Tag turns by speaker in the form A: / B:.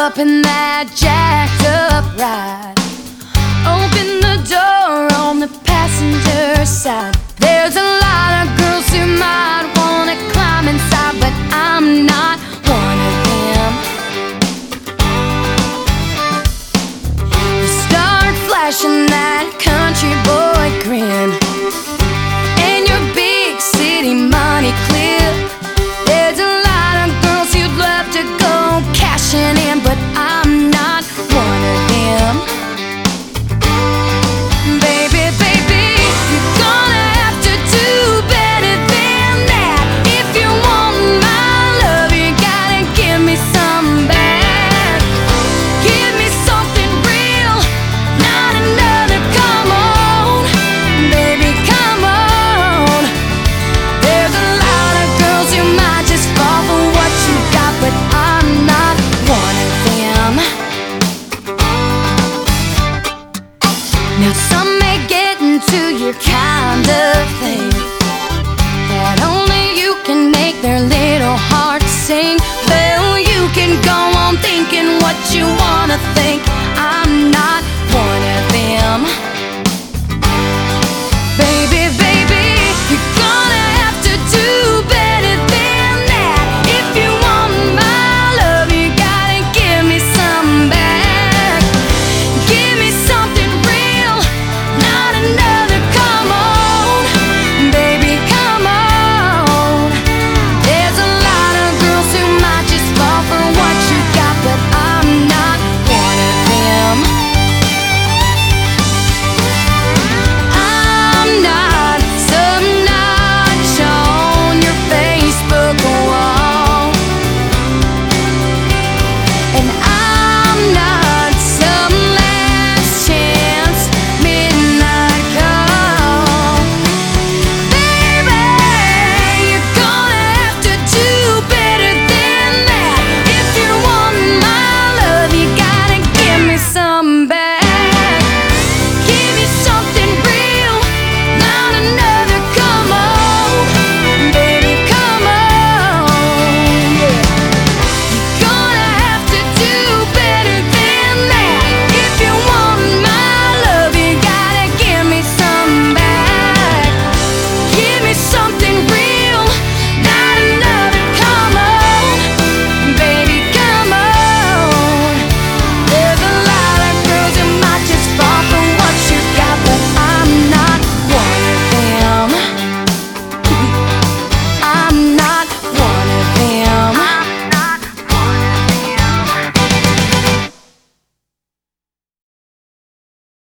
A: up in that jacked up ride. Open the door on the passenger side. There's a lot of girls who might wanna climb inside, but I'm not one of them. You start flashing that country boy grin and your big city money clip. There's a lot of girls who'd love to go cashing in, but I'm not one of them. Baby, baby, you're gonna have to do better than that. If you want my love, you gotta give me some back. Give me something real, not another come on. Baby, come on. There's a lot of girls who might just fall for what you got, but I'm not one of them. Now some may get into your kind of thing, that only you can make their little hearts sing. Well, you can go on thinking what you wanna think. I'm not